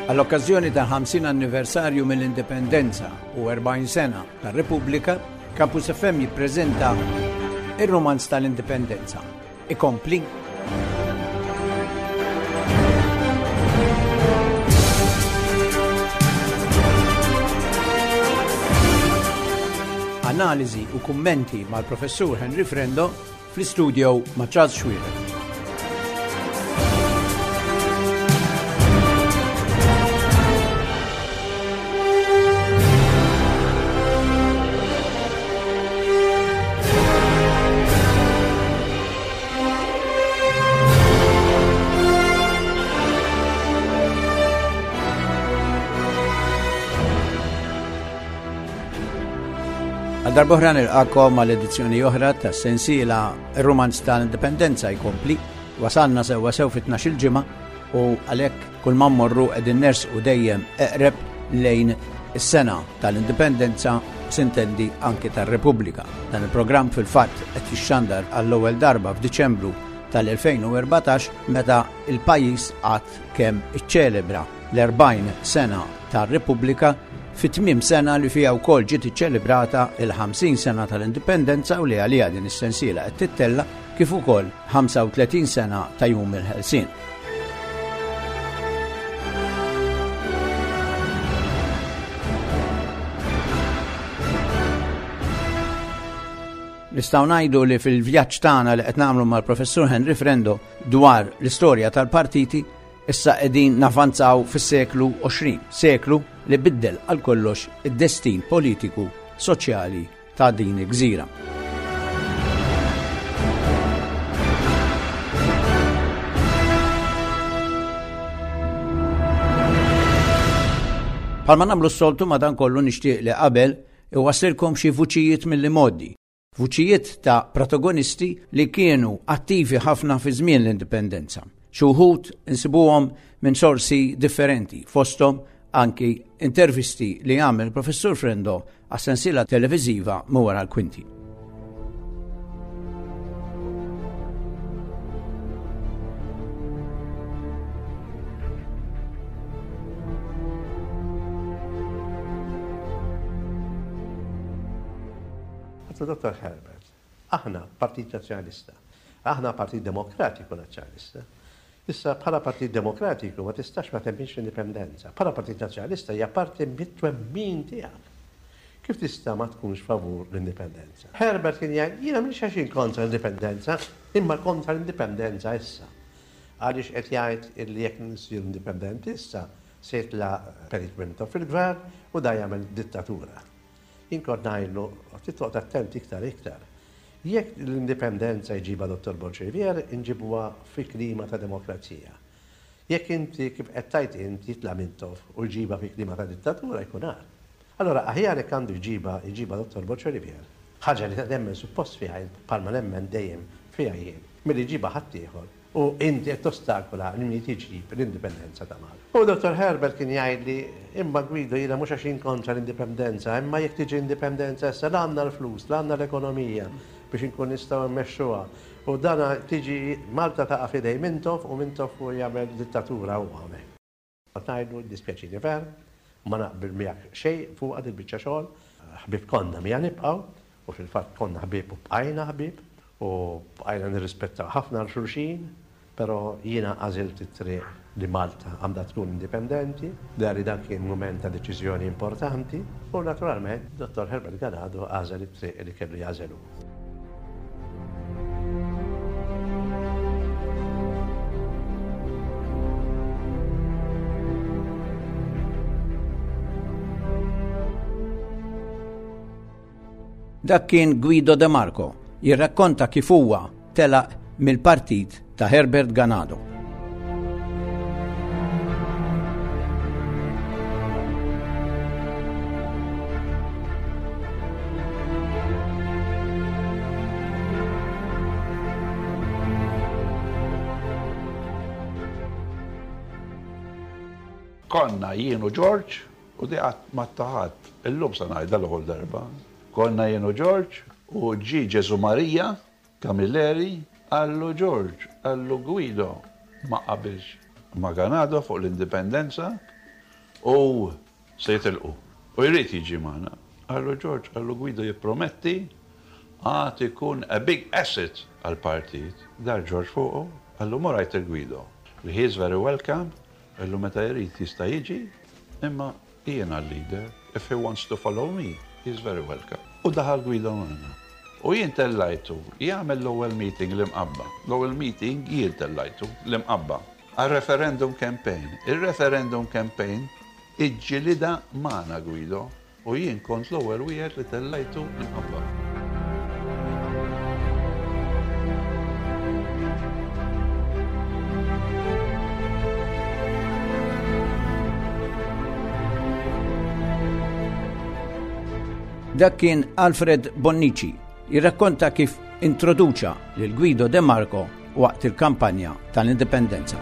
Għall-okkażjoni tal-50 anniversarju mill-indipendenza u 40 sena tar-Repubblika, Campus FM jippreżenta ir-romanz tal-indipendenza. Ikompli. Analiżi u kummenti mal-professur Henry Frendo fl-istudio ma' Charles Schwieler. Darbohran il-qakkom mal-edizzjoni oħra ta' sensiela ir-romanz tal-indipendenza jkompli. Wasalna sew fit-12 ġimgħa u għalhekk kull ma mmorru qegħdin nersqu dejjem eqreb lejn is-sena tal-indipendenza sintendi anke tar-Repubblika. Dan il-programm fil-fatt qed jixxandar għall-ewwel darba f'Diċembru tal-2014 meta il-pajjiż qatt kemm iċċelebra l-40 sena tar-Repubblika fit-tmiem sena li fiha wkoll ġiet iċċelebrata il-50 sena tal-indipendenza u li għaliha din is-sensiela qed tittella kif ukoll 35 sena ta' jum il-ħelsien. Nistgħu ngħidu li fil-vjaġġ tagħna li qed nagħmlu mal-professur Henry Frendo dwar l-istorja tal-partiti issa qegħdin navanzaw fis-seklu 20, seklu li biddel għal kollox id-destin politiku soċjali ta' din il-gżira. Bħalma nagħmlu s-soltu madankollu nixtieq li qabel iwassilkom xi vuċijiet mill-modi. Vuċijiet ta' protagonisti li kienu attivi ħafna fi żmien l-indipendenza. Xi wħud insibuhom minn sorsi differenti, fosthom anki intervisti li għamel il-professur Frendo għas-sensiela televiżiva wara l-kwinti. Dottor Herbert, aħna Partit Nazzjonalista, aħna Partit Demokratiku Nazzjonalista. Issa bħala Partit Demokratiku ma tistax ma temmix l-indipendenza. Bħala Partit Nazzjonalista hija parti mit-twemmin tiegħek. Kif tista' ma tkunx favur l-indipendenza? Herbert kien jgħid jiena mhix għaxin kontra l-indipendenza, imma kontra l-indipendenza issa. Għaliex qed jgħid li jekk nisir indipendenti issa se jitla' peritmento fil-gvern u da jagħmel dittatura. Inkort ngħidlu tittoqgħod attent iktar. Jekk l-indipendenza jġiba Dottor Bolxevier, inġibuha fi klima ta' demokrazija. Jekk inti kif qed tajt inti jitla' Mintov u jġiba fi klima ta' dittatura jkun għar. Allora aħjar jekk għandu jġiba Dottor Bolxevier. Ħaġa li nemmen suppost fiha bħalma nemmen dejjem fiha jien, milli jġiba ħadd ieħor u inti qed tostakola li min tiġib l-indipendenza ta' Malta. U Dottor Herbert kien jgħid li imma Gwido jiena mhux għax kontra l-indipendenza, imma jekk tiġi indipendenza issa għandna l-flus, għandna l-ekonomija biex inkun nistgħu mmexxuha. U dana tiġi Malta taqa' fidej Mintov u Mintov jagħmel dittatura u hawnhekk. Qed ngħidu dispjaċini ver, ma naqbel miegħek xejn fuq għad il-biċċa xogħol, ħbieb konna miegħa nibqgħu u fil-fatt konna ħbieb u bqajna ħbieb u bqajna nirrispettaw ħafna l-xulxin, però jiena għażilt it-triq li Malta għandha tkun indipendenti, dari dak kien mument ta' deċiżjoni importanti u naturalment Dottor Herbert Ganado għażel it-triq li kellu jażelu. Dak kien Guido De Marco jirrakkonta kif huwa telaq mill-partit ta' Herbert Ganado. Konna jienu George u di għat mattaħat il-lum sanaj dal-ħol darba. Konna jienu George u ġi Ġesu Marija Camilleri għallu George, għallu Guido ma qabilx ma' Ganado fuq l-indipendenza u se jitilqu. U jrid jiġi magħna. Għallu George, għallu Guido jipprometti għad ikun a big asset għal-partit. Dar George fuqu, għallu morajt il-Guido. He is very welcome, għallu meta jrid jista' jiġi, imma jiena l-leader. If he wants to follow me, he is very welcome. U daħal Guido magħna. U jien tellajtu, jgħamil l-ewwel meeting l-imqabba. L-ewwel meeting jien tellajtu l-imqabba. Għal-referendum campaign. Il-referendum campaign iġġilida magħna Guido u jien kont l-ewwel wieħed li tellajtu l-imqabba. Dak kien Alfred Bonnici jirrakkonta kif introduċa lil Guido De Marco waqt il-kampanja tal-indipendenza.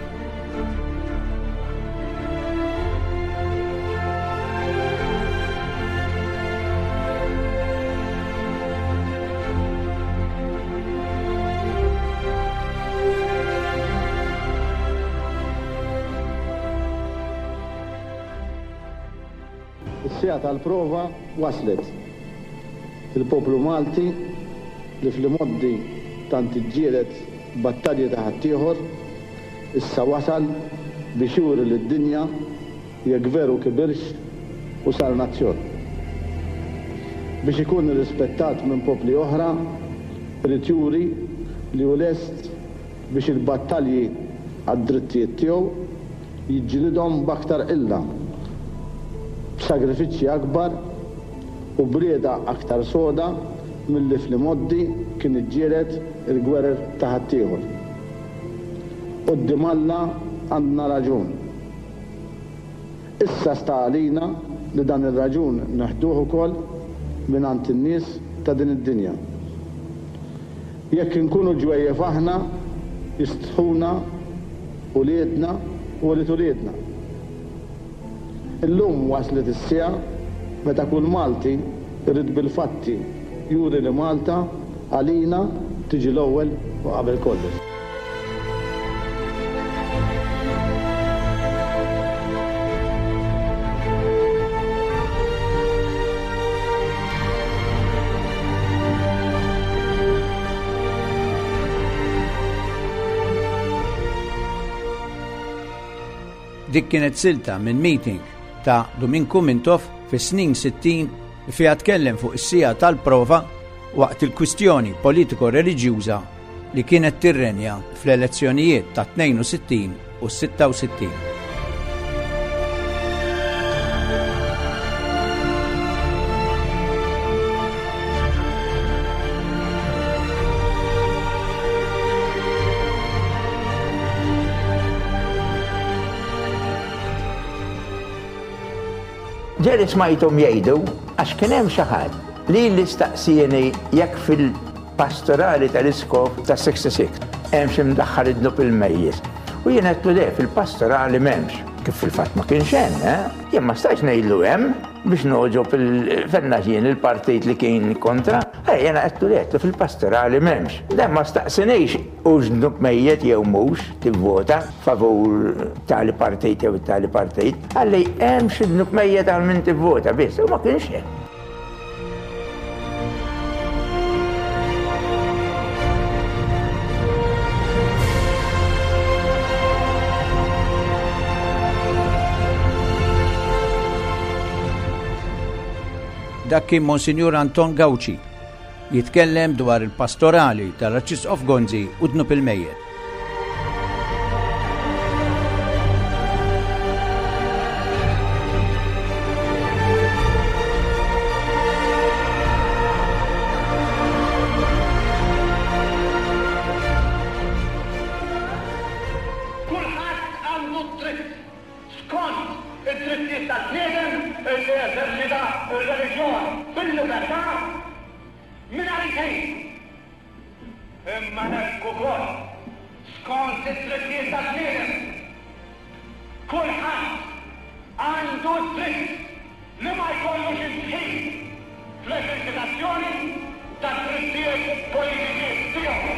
Is-sija tal-prova waslet. Il-poplu Malti li fl-modi tant iġġielet battalji ta' ħaddieħor issa wasal biex juri lid-dinja jekk veru kibirx u sar nazzjon. Biex ikun irrispettat minn popli oħra, irid juri li hu lest biex il-battalji għad-drittijiet tiegħu jiġġielidhom b'aktar illa, b'sagrifiċċji akbar u brieda aktar soda milli fl-modi kien iġġieled il-gwerer ta' ħaddieħor. Quddiem Alla għandna raġun. Issa sta għalina li dan ir-raġun neħduh ukoll mingħand in-nies ta' din id-dinja. Jekk inkunu ġwejjef aħna, jistħuna uliedna u ulid uliedna. Illum waslet is-sija meta kull Malti irid bil-fatti juri li Malta għalina tiġi l-ewwel u qabel kollox. Dik kienet silta minn meeting ta' Domingo Mintoff fis-snin 60 fiha tkellem fuq is-sija tal-prova waqt il-kwistjoni politiko-reliġjuża li kienet tirrenja fl-elezzjonijiet ta' 62 u 66. Ġeri smajthom jgħidu għax kien hemm xi ħadd li l-istaqsijeni jekk fil-pastorali tal-iskop ta' 66 hemm xi mdaħħal idnub il-mejjes. U jien qedlu le fil-pastorali m'hemmx. Kif fil-fatt ma kienx hemm, jien ma stajtx ngħidlu hemm biex noġob il-fennaġien il-partit li kien kontra. Jien qedlu le fil-pastorali m'hemmx. Dan ma staqsinejx u x'dnub mejjed jew mhux tivvota favur tali partit jew tali partit. Għalli hemm xi dnub mejjed għal min tivvota biss, u ma kienx hemm. Dak kien Monsignor Anton Gauci jitkellem dwar il-pastorali tal-Arċisqof Gonzi u dnub il-mejjed. Kulħadd għandu dritt skont id-drittijiet tal-bniedem li jeżerċita r-reliġjon bil-libertà mingħajr xejn. Imma hekk ukoll skont id-drittijiet tal-bniedem kulħadd għandu dritt li ma jkollux imħin fl-eżerċitazzjoni tad-drittijiet politiċi tiegħu.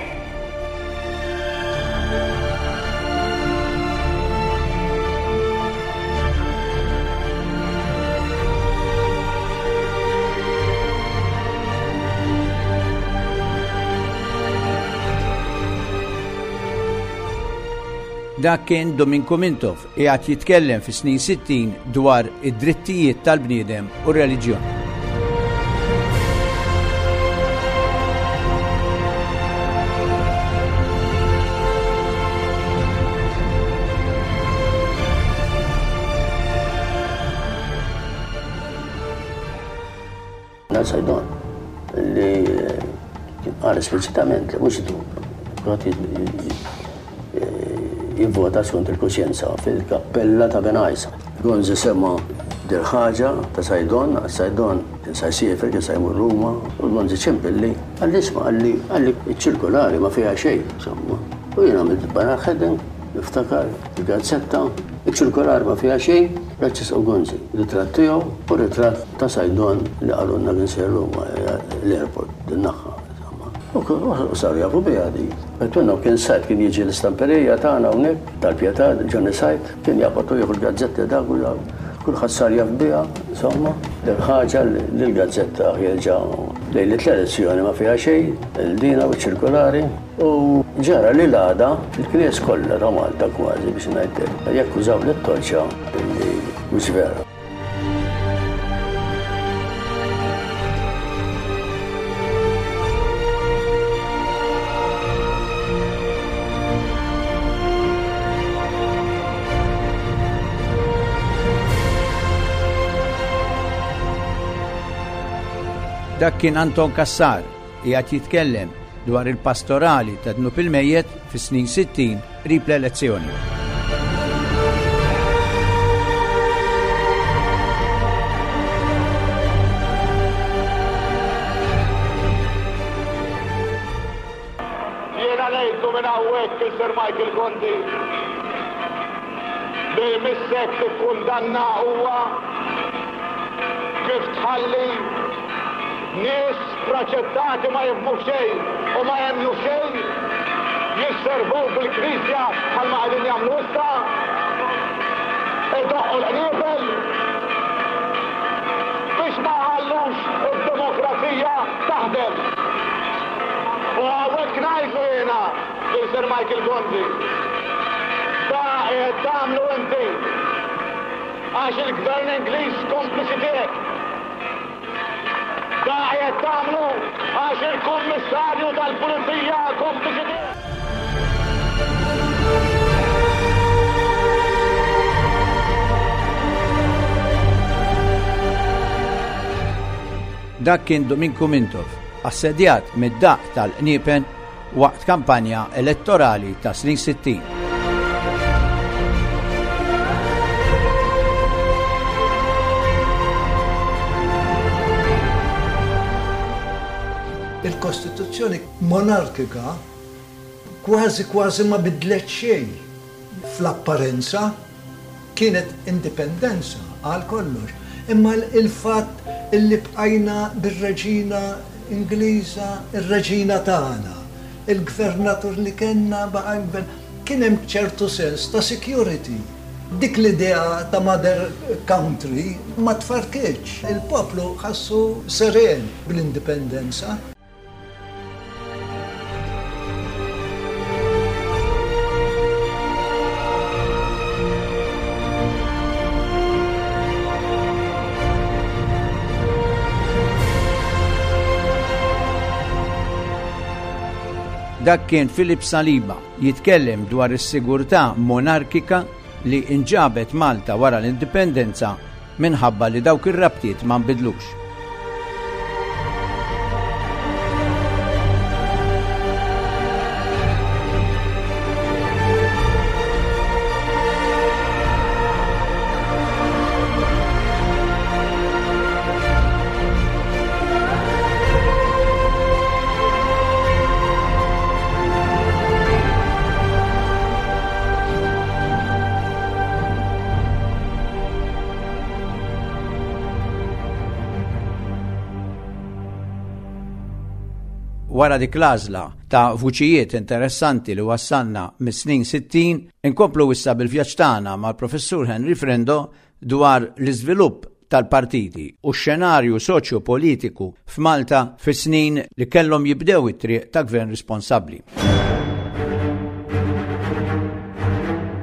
Dak kien Domingo Mintov qiegħed jitkellem fi snin 60 dwar id-drittijiet tal-bniedem u r-reliġjon. Sajdon, li għal esplicitament, mux jivvota skont il-kuxjenza fil-kappella ta' Benajsa. Gonzi semma dil-ħagġa ta' Sajdon, Sajdon sa' jisifer, kien sa' jmur Ruma, u l-gonzi ċempilli, għall-isma, għalli ċirkolari ma fija xej, insomma. U jina mid-bana ħedem, niftakar, il-gazzetta, iċ-ċirkolar ma fija xej, raċċis u Gonzi. Ritratt tiegħu u ritratt ta' Sajdon li għalunna l-insejru l-airport, din-naħħa. U sar jafu bija di. Għetwenna kien sajt kien jiġi l-istamperija tagħna hawnhekk tal-Pjetà, Ġoni Sajt, kien jaqbatu jieħu l-gazzetti dak u kulħadd sar jaf bija, insomma, ħaġa li l-gazzetta jerġa' lejlet l-elezzjoni ma fiha xejn, il-dina u ċirkolari. U ġara li l-għada fil-knies kollha ta' Malta kważi biex ngħidlek. Jakkużaw lit-torċa li mhux vera. Dak kien Anton Kassar qiegħed jitkellem dwar il-pastorali ta' Dnub il-Mejjed fis-snin 60 qrib l-elezzjoni. Jiena ngħidlu minn hawnhekk il-Sir Michael Gondi li missek tikkundanna huwa kif tħalli nies proċettati ma jifmu xejn u ma jemnu xejn jisservu bil-Knisja bħalma qegħdin jagħmlu issa idoqqu l-qniebel biex ma ħallux id-demokrazija taħdem. U hawnhekk ngħidlu jiena lil Sir Michael Gondi da qed tagħmlu inti għax il-Gvern Ingliż kompliċi tiegħek. Daħjet tamlu għax il-Kummissarju tal-Pulizija kompliċi. Dak kien Domingo Mintov, assedjat mid-daq tal-Qniepen waqt kampanja elettorali ta' snin 60. Il-Kostituzzjoni monarkika kważi ma bidlet xejn. Fl-apparenza kienet indipendenza għal kollox. Imma il-fatt illi bqajna bir-reġina Ingliża, ir-reġina tagħna, il-gvernatur li kellna baqa' kien hemm ċertu sens ta' security. Dik l-idea ta' mother country ma tfarkitx. Il-poplu ħassu seren bl-indipendenza. Dak kien Filip Saliba jitkellem dwar is-sigurtà monarkika li inġabet Malta wara l-indipendenza minħabba li dawk ir-rabtiet ma nbidlux. Wara dik l-għażla ta' vuċijiet interessanti li wassalna mis-snin 60, inkomplu issa bil-vjaġġ tagħna mal-Professur Henry Frendo dwar l-iżvilupp tal-partiti u x-xenarju soċjo-politiku f'Malta fis-snin li kellhom jibdew it-triq ta' gvern responsabbli.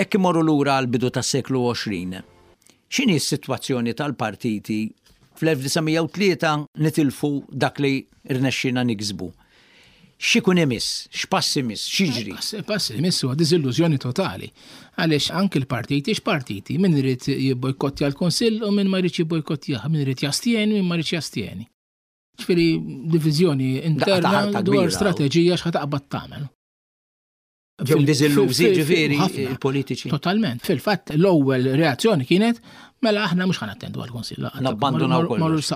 jekk imorru lura għal bidu tas-seklu 20, x'inhi s-sitwazzjoni tal-partiti fl-1903 nitilfu dak li rnexxina niksbu? X'ikun imiss, x'pass imiss, x'jiġri? Pass imiss huwa diżillużjoni totali. Għaliex anke l-partiti x'partiti, min irid jibbojkottja l-Kunsill u min ma jridx jibbojkottjah, min irid jastieni u min ma jridx jastieni. Ġifieri diviżjoni interna dwar strateġija x'ħataqbad tagħmel. Ġew diżillużi ġifieri il-politiċi. Totalment. Fil-fatt l-ewwel reazzjoni kienet mela aħna mhux ħanattendu għall-Kunsill. Nabbandunaw kollox.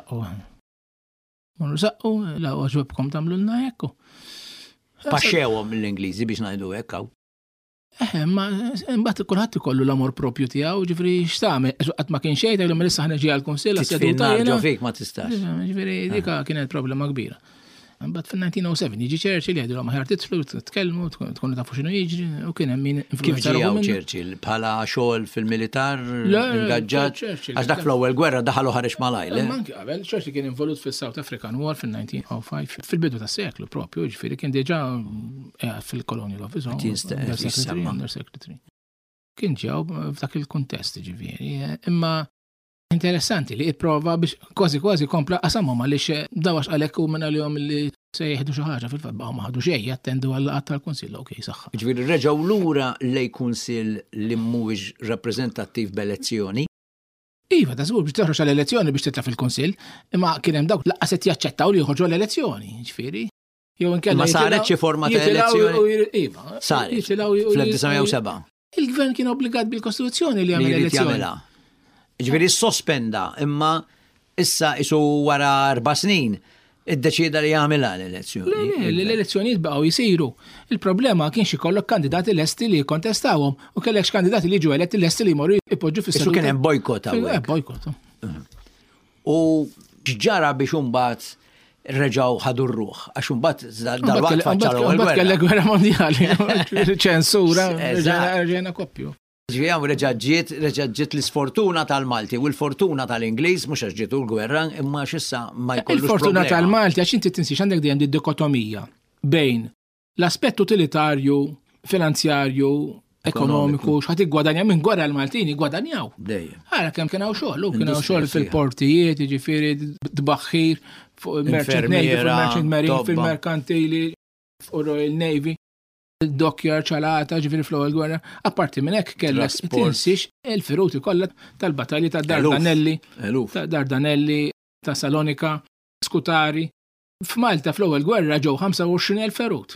Morru saqqu, la ġwebkom tagħmlu lna hekk. Paxxewhom mill-Ingliżi biex ngħidu hekk hawn. Ma mbagħad kulħadd ikollu l-amor propju tiegħu, ġifieri x'tagħmel qatt ma kien xejn tgħidhom issa ħneġi għall-Kunsill għas-seduta jiena. Fik ma tistax. Ġifieri dik kienet problema kbira. Mbagħad fil-1907 jiġi Churchill jgħidulhom aħjar titlu, titkellmu, tkunu tafu x'inhu jiġri, u kien hemm min Kif ġiew Churchill bħala xogħol fil-militar ingaġġat għax dak fl-ewwel gwerra daħalu ħareġ malajl. Anke qabel Churchill kien involut fis-South African War fil-1905 fil-bidu tas-seklu propju, ġifieri kien diġà fil-Colonial Office Under Secretary. Kien ġew f'dak il-kuntest ġifieri, imma interessanti li ipprova biex kważi kompla qasamhom għaliex dawax għalhekk u minn għalihom li se jieħdu xi ħaġa fil-fatt baqgħu ma ħadu xejn jattendu għal qatt tal-Kunsill okej saħħa. Ġifieri reġgħu lura lej kunsill li mhuwiex rappreżentattiv b'elezzjoni. Iva, ta' żgur biex toħroġ għall-elezzjoni biex titla' fil-Kunsill, imma kien hemm dawk laqas qed jaċċettaw li joħorġu għall-elezzjoni, ġifieri. Jew inkella ma saret xi forma ta' elezzjoni. Iva, saret fl-1907. Il-gvern kien obbligat bil-Kostituzzjoni li jagħmel elezzjoni. Ġifieri sospenda, imma issa isu wara 4 snin iddeċida li jagħmilha l-elezzjoni. L-elezzjonijiet baqgħu jsiru. Il-problema kienx ikollok kandidati lesti li jkontestawhom u kellekx kandidati li ġew eletti lesti li jmorru jpoġġu fis-seduta. Isu kien hemm bojkott hawnhekk. Bojkott. U x'ġara biex imbagħad reġgħu ħadu r-ruħ għax imbagħad dal-waqt faċċaw il-gwerra. Kellek gwerra mondjali, ċensura, reġgħna koppju. Ġvijam reġaġġiet l-sfortuna tal-Malti u l-fortuna tal-Ingliż mhux għax ġietu l-gwerra imma x'issa ma jkollux problema. Il-fortuna tal-Malti għax inti tinsix għandek dejjem dikotomija bejn l-aspett utilitarju, finanzjarju, ekonomiku, x'ħad iggwadanja minn gwerra l-Maltini gwadanjaw. Dejjem. Ara kemm kien hawn xogħol, kien hawn xogħol fil-portijiet, jiġifieri tbaħħir fuq il-Merchant Navy, fil-Merchant Marine, fil-Merkantili, fuq Royal Navy. Il-dokjar ċalata ġifiri fl-ewwel gwerra, apparti minn hekk kellek tinsix il-feruti kollha tal-battalji ta' Dardanelli, ta' Salonika, Skutari. F'Malta fl-ewwel gwerra ġew 25,000 ferut.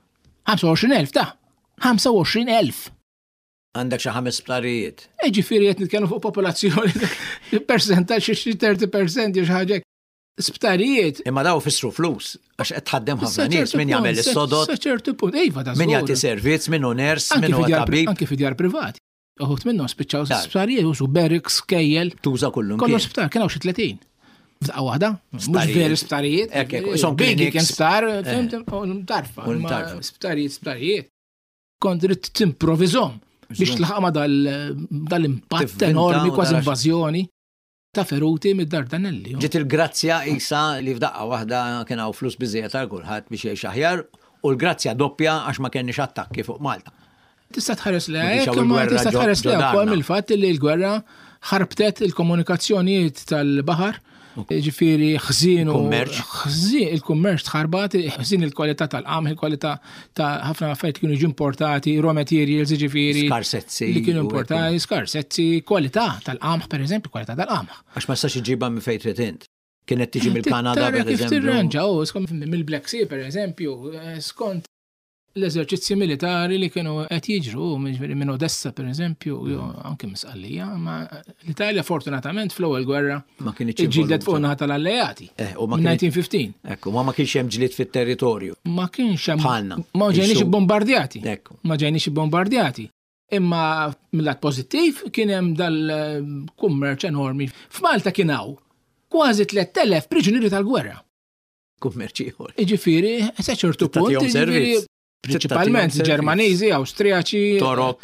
25,000 ta' 25,000. Għandek xi 5 sptarijiet. Ġifieri qed nitkellmu fuq popolazzjoni percentaġġ xi 30% jew xi ħaġa. Sptarijiet. Imma daw fissru flus, għax qed tħaddem ħafna nies min jagħmel is-sodod. ċertu punt, iva ta' min jagħti servizz, min hu ners, min huwa tabib. Anke fid-djar privati. Uħut minnhom spiċċaw sptarijiet użu barracks, kejjel. Tuża kullum. Kollu sptar kien hawn xi 30. F'daqqa waħda, mhux veri sptarijiet. Son bigi kien sptar, tarfa. Sptarijiet. Kont trid timprovizhom biex tlaħaq ma dal-impatt enormi kważi invażjoni ta' feruti mid-Dardanelli. Ġiet il-grazzja isa li f'daqqa waħda kien hawn flus biżejjed għal kulħadd biex jgħix aħjar u l-grazzja doppja għax ma kenniex attakki fuq Malta. Tista' tħares li hekk imma tista' tħares li wkoll mill-fatt li l-gwerra ħarbtet il-komunikazzjonijiet tal-baħar, ġifieri ħżin il-kummerċ tħarbat, ħżin il-kwalità tal-qamħ, il-kwalità ta' ħafna affarijiet kienu importati, raw materials ġifieri. Skarsezzi. Li kienu importati, skarsezzi, kwalità tal-qamħ pereżempju, kwalità tal-qamħ. Għax ma stax iġibha minn fejn trid int. Kienet tiġi mill-Kanada pereżempju. Kif tirranġa, mill-Black Sea pereżempju, skont l-eżerċizzji militari li kienu qed jiġru minn Odessa pereżempju, anke misqallija, ma l-Italja fortunatament fl-ewwel gwerra ma kienx iġġieldet fuq naħa tal-Alleati. 1915. Ekku, ma kienx hemm ġlied fit-territorju. Ma kienx hemm. Ma ġejniex bombardjati. Ma ġejniex bombardjati. Imma mill-lat pożittiv kien hemm dal-kummerċ enormi. F'Malta kien hawn kważi 3,000 priġunieri tal-gwerra. Kummerċ ieħor. Jiġifieri sa ċertu punt Principalment Ġermaniżi, Awstrijaċi, Torok,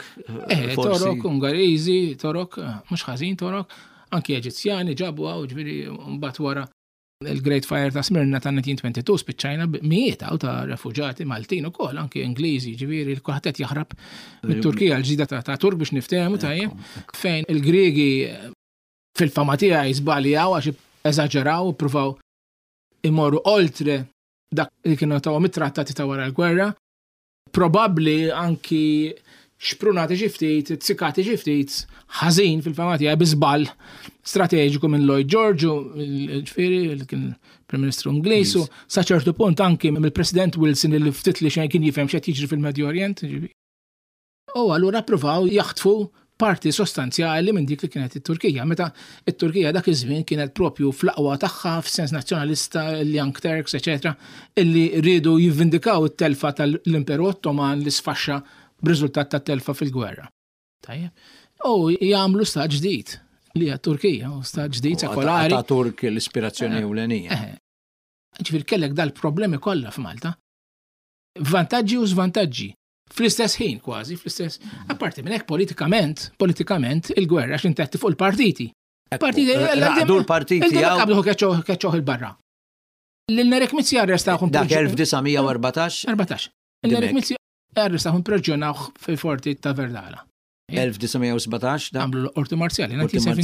Ungariżi, Torok, mhux ħażin Torok, anki Eġizzjani ġabu ġifieri mbagħad wara il-Great Fire ta' Smyrna ta' 1922 spiċċajna mieta u ta' refuġati Maltin ukoll, anke Ingliżi, ġifieri l-kulħadd qed jaħrab mit-Turkija l-ġdida ta' Turk biex niftehmu tajjeb, fejn il-Griegi fil-fama tiegħi żbaljaw għax eżaġeraw u pruvaw imorru oltre dak li kienu ta' mit-trattati ta' wara l-gwerra, probabbli anki xprunati ġiftit, tsikati ġiftit, ħażin fil-fama tiegħi biżball strateġiku minn Lloyd George, ġifieri il-Prim Ministru Ingliż, sa ċertu punt anki mill-President Wilson li ftit li xejn kien jifhem x'qed jiġri fil-Medju Orjent. U allura ppruvaw jaħtfu parti sostanzjali minn dik li kienet it-Turkija. Meta it-Turkija dak iż-żmien kienet propju fl-aqwa tagħha f'sens nazzjonalista, il-Young Turks, eċetera, illi rridu jivvindikaw it-telfa tal-Imperu Ottoman li sfaxxa b'riżultat tat-telfa fil-gwerra. Tajjeb. U jagħmlu stat ġdid li hija Turkija, u stat ġdid sekolari. Ta' Turk l-ispirazzjoni ewlenija. Ġifier kellek dal-problemi kollha f'Malta. Vantaġġi u żvantaġġi. Fl-istess ħin kważi, fl-istess. Apparti minn hekk politikament il-gwerra x'intetti fuq il-partiti. Raqdu l-partiti qablu keċċoħ il-barra. L-Nerek Mizzi arrestawhom. Dak 1914? 14. Il-Nerek Mizzi arrestawhom preġġjonawh fil-forti ta' Verdala. 1917 da? Għamlu l-orti marzjali,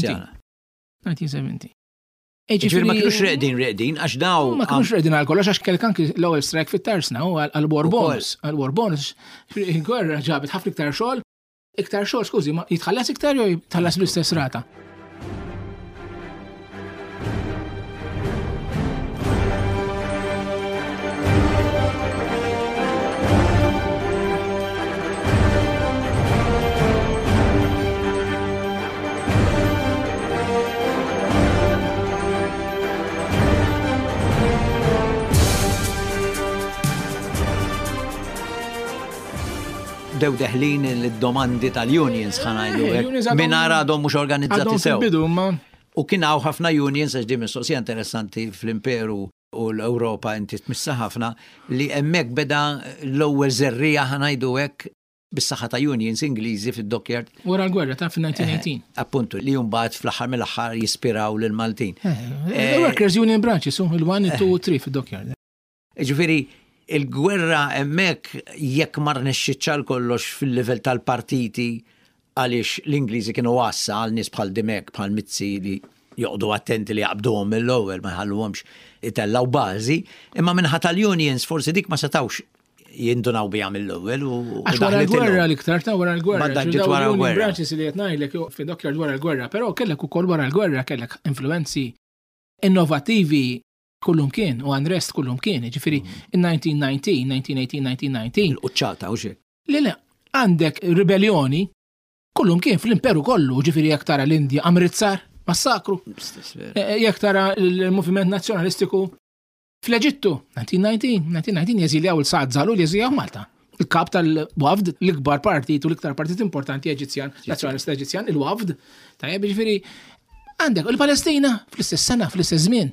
1970. Ġifieri ma kienux reqdin għax daw. Ma kienux reqdin għal kollox għax kellek anki l-ewwel strike fit-Tarsna u għal-war bonus. Għal-war bonus il-gwerra ġabet ħafna iktar xogħol, skużi, ma jitħallas iktar jew jitħallas bl-istess rata. Dew deħlin il-domandi tal-unions ħanajdu minn għadhom mhux organizzati sew. U kien hawn ħafna unions għax di mistoqsija interessanti fl-Imperu u l-Ewropa inti tmissa ħafna li hemmhekk beda l-ewwel żerrija ħanajdu hekk bis-saħħa ta' unions Ingliżi fid-Dockyard. Wara l-gwerra ta' fin-1918. Appuntu li mbagħad fl-aħħar mill-aħħar jispiraw lil Maltin. Workers Union branches il-1, il-2 u 3 fid-Dockyard. Ġifieri il-gwerra hemmhekk jekk ma rnexxiċċal kollox fil-livell tal-partiti għaliex l-Ingliżi kienu wassa għal nies bħal Dimek bħal Mizzi li joqgħdu attenti li jaqbduhom mill-ewwel ma jħalluhomx itellaw bażi, imma minħa tal-unions forsi dik ma setawx jindunaw biha mill-ewwel u wara l-gwerra l-iktar ta' wara l-gwerra. Baddaġġiet wara l-gwerra. Branches li qed ngħidlek fid-Dockyard wara l-gwerra, però kellek ukoll wara l-gwerra kellek influenzi innovattivi kullum kien, u unrest kullum kien, ġifiri, in 1918, l-uċċata, u xek. Le, għandek ribellioni, kullum kien fl-imperu kollu, ġifiri jek tara l-Indja, Amritsar, massakru, jek tara l-moviment nazjonalistiku fl-Eġittu, 1919 jeżiljaw il-Saad Zalu li jeżiljaw Malta. Il-kap tal-Wafd, l-ikbar partit u l-iktar partit importanti Eġizzjan, nazjonalista Eġizzjan, il-Wafd, tajjeb ġifiri, għandek il-Palestina fl-istess sena, fl-istess żmien.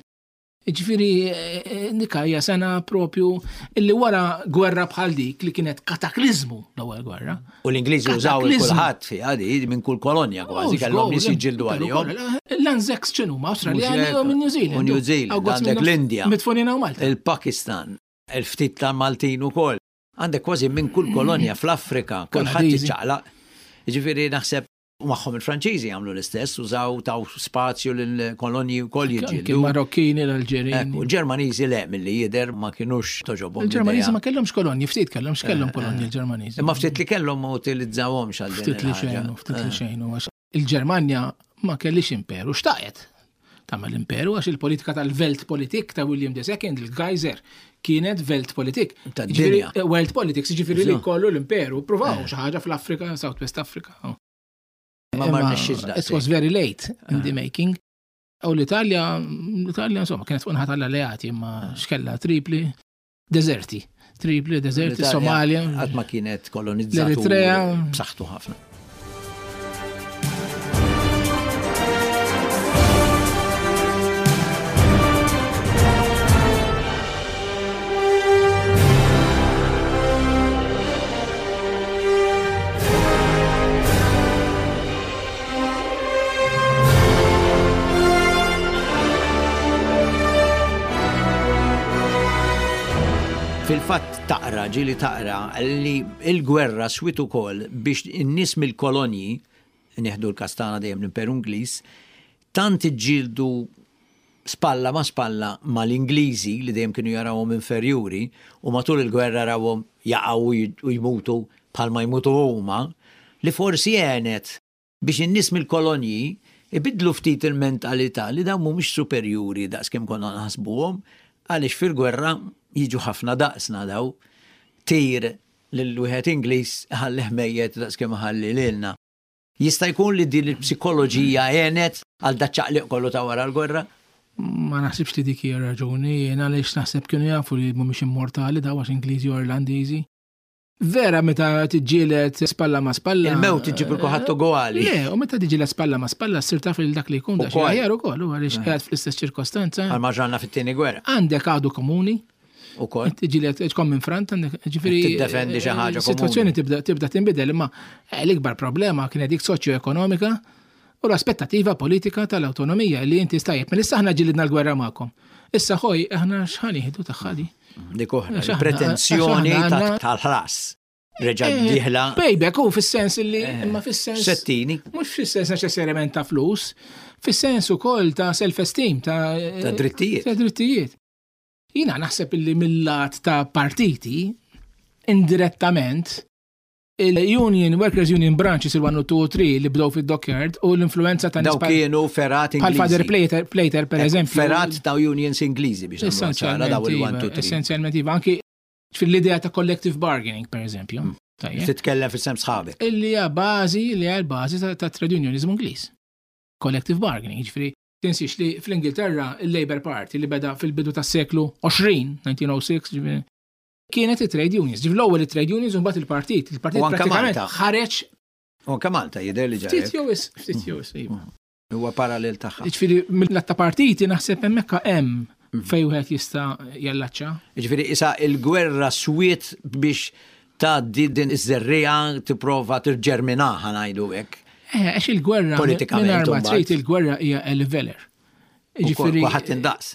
Ġifiri, nikajja sena propju illi wara gwerra bħal dik li kienet kataklizmu l-ewwel gwerra. U l-Ingliżi użaw il-kulħadd fi għadi minn kull kolonja kważi kellhom nies jiġġieldu għalihom. L-Anzacs ċinu ma' Awstraljani u minn New Zealand. U New Zealand, għandek l-Indja, mitfunina u Malta. Il-Pakistan, il-ftit tal-Maltin ukoll. Għandek kważi minn kull kolonja fl-Afrika, kulħadd iċċaqlaq. Ġifieri naħseb u magħhom il-Franċiżi għamlu l-istess, użaw taw spazju l-kolonji wkoll jiġġieldu. Il-Marokkini, l-Alġerini. U l-Ġermaniżi le milli jidher ma kinux toġobhom. Il-Ġermaniżi ma kellhomx kolonji, ftit kellhom x'kellhom kolonji l-Ġermaniżi. Imma ftit li kellhom ma utilizzawhomx għal ftit li xejn, il-Ġermanja ma kellix imperu, xtaqet tagħmel imperu għax il-politika tal-Welt Politik ta' William II, il-Kaiser, kienet Welt Politik. Welt Politics, ġifieri li kollu l-imperu, provaw xi ħaġa fl-Afrika, South West Africa. It was very late in the making. U l-Italja, insomma, kienet fuq naħat tal-alleati, imma xkella tripli deserti, Somalia. Għad ma kienet kolonizzatu b'saħħtu ħafna. Fil-fatt taqra, ġili taqra, li il-gwerra switu kol biex in-nies mill-kolonji, nieħdu l-kastana dejjem l-Imperu Ingliż, tant iġġieldu spalla ma spalla mal-Ingliżi li dejjem kienu jarawhom inferjuri u matul il-gwerra rawhom jaqgħu u jmutu bħalma jmutu huma, li forsi għenet biex in-nies mill-kolonji ibidlu ftit il-mentalità li dawn mhumiex superjuri daqskemm konna naħsbuhom għaliex fil-gwerra jiġu ħafna daqsna daw tir l-wieħed Ingliż ħallih mejjed daqskemm ħalli lilna. Jista' jkun li din il-psikoloġija għenet għal daċċaqliq kollu ta' wara l-gwerra? Ma naħsibx li dik hija raġuni, jien għaliex naħseb kienu jafu li mhumiex immortali daw għax Ingliżi u Irlandiżi. Vera meta tiġġieled spalla ma spalla. Il-mewt tiġib il-kuħattu għali. U meta tiġġieled spalla ma spalla ssir taf li dak li jkun da xi ħajjar ukoll għaliex qiegħed fl-istess ċirkostanza. Għal ma ġranna fit-tieni gwerra. Għandek għadu komuni. Ukoll. Tiġġieled tkun minn frant għandek ġifieri. Tiddefendi xi ħaġa komuni. Sitwazzjoni tibda tinbidel imma l-ikbar problema kienet dik soċjo-ekonomika u l-aspettativa politika tal-awtonomija li inti stajjeb minn issa aħna ġilidna l-gwerra magħkom. Issa ħoj aħna x'ħan jieħdu taħħadi. Dik oħra, pretenzjoni tal-ħlas. Reġa' diħla. Payback u fis-sens li imma fis-sens. Settini. Mhux fis-sens neċessarjament ta' flus, fis-sens ukoll ta' self-esteem, ta' drittijiet. Ta' drittijiet. Jiena naħseb illi mill-lat ta' partiti indirettament il-Union, Workers Union branches il-1 u 2 u 3 li bdow fid-Dockyard u l-influenza ta' daw kienu ferat Ingliżi. Pal-Father Plater per eżempju. Ferat ta' unions Ingliżi biex nagħmlu daw il-1 2 3. Essenzjalment anki fil-idea ta' collective bargaining per eżempju. Titkellem fis-sem sħabek. Illi hija bażi li hija l-bażi ta' trade unionizmu Ingliż. Collective bargaining, ġifieri tinsix li fl-Ingilterra il-Labour Party li beda fil-bidu tas-seklu 20, 1906, ġifieri kienet il-trade unions. Ġif l-ewwel il-trade unions u mbagħad il-partit. Il-partit pratikament ħareġ. U anke Malta jidher li ġara. Ftit jowis. Huwa parallel tagħha. Ġifieri mill-atta partiti naħseb hemmhekk hemm fejn wieħed jista' jallaċċa. Ġifieri issa il-gwerra swiet biex tgħaddi din iż-żerrija tipprova tirġerminaha ngħidu hekk. Għax il-gwerra mingħajr ma trid il-gwerra hija eleveler. Ġifieri waħed indaqs.